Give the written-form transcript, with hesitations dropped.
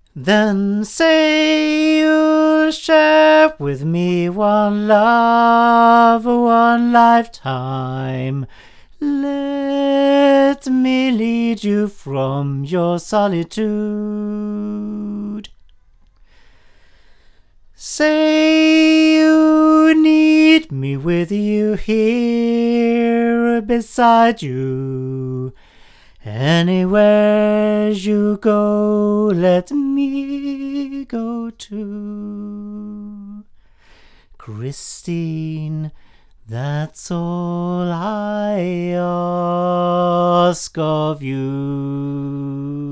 Then say you'll share with me one love, one lifetime. Let me lead you from your solitude. Say you need me with you here beside you. Anywhere you go, let me go too. Christine, that's all I ask of you.